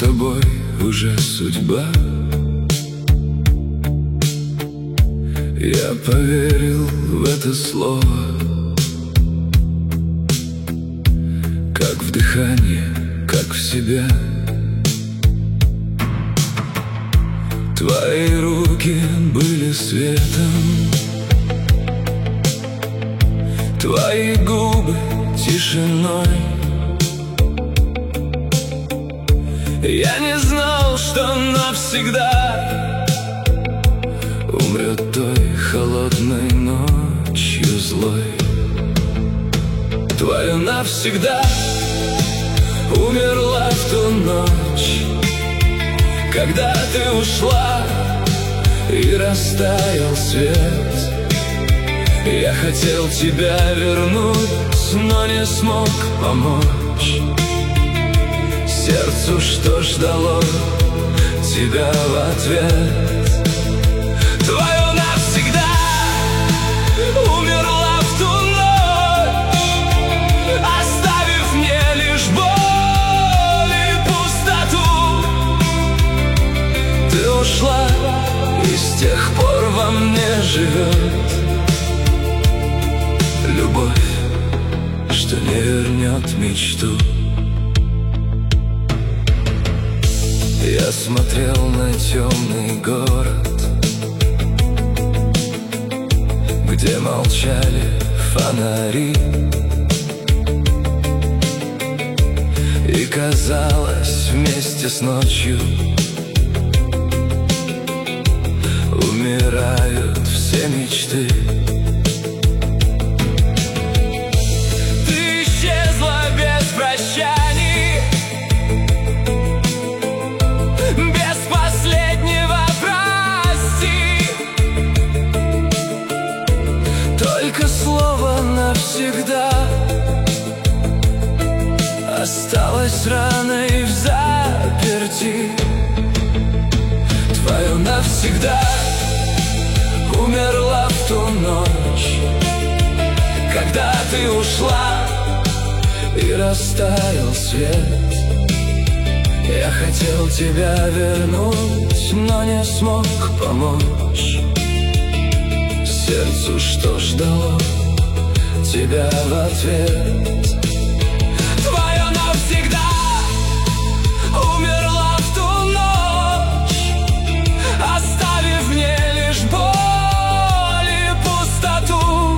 тобой уже судьба. Я поверил в это слово, как в дыхание, как в себя. Твои руки были светом, твои губы тишиной. Я не знал, что навсегда умрет той холодной ночью злой. Твое навсегда умерла в ту ночь, когда ты ушла и растаял свет. Я хотел тебя вернуть, но не смог помочь сердцу, что ждало тебя в ответ. Твое навсегда умерла в ту ночь, оставив мне лишь боль и пустоту. Ты ушла, и с тех пор во мне живет любовь, что не вернет мечту. Я смотрел на темный город, где молчали фонари, и казалось, вместе с ночью умирают все мечты. Ты исчезла без прощаний, без последнего прости. Только слово навсегда осталось раной в заперти. Твое навсегда умерла в ту ночь, когда ты ушла и растаял свет. Я хотел тебя вернуть, но не смог помочь сердцу, что ждало тебя в ответ. Твое навсегда умерла в ту ночь, оставив мне лишь боль и пустоту.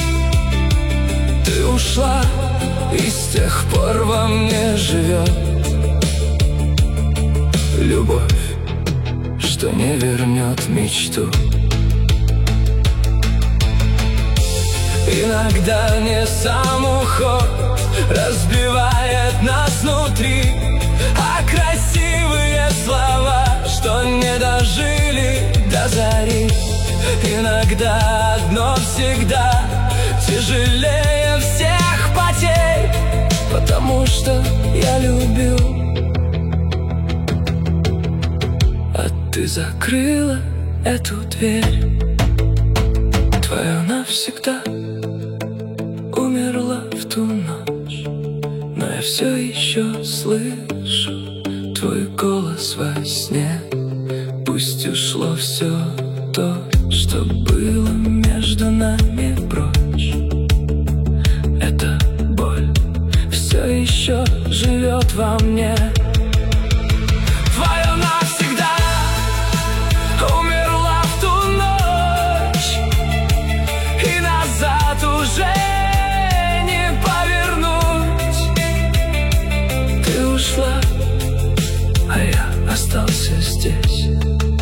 Ты ушла, и с тех пор во мне живет любовь, что не вернет мечту. Иногда не сам уход разбивает нас внутри, а красивые слова, что не дожили до зари. Иногда одно всегда тяжелее всех потерь, потому что я любил, а ты закрыла эту дверь. Твое навсегда умерла в ту ночь, но я все еще слышу твой голос во сне. Пусть ушло все то, что было между нами, прочь. Эта боль все еще живет во мне. Твое навсегда умерла в ту ночь, и назад уже не повернуть. Ты ушла, а я остался здесь.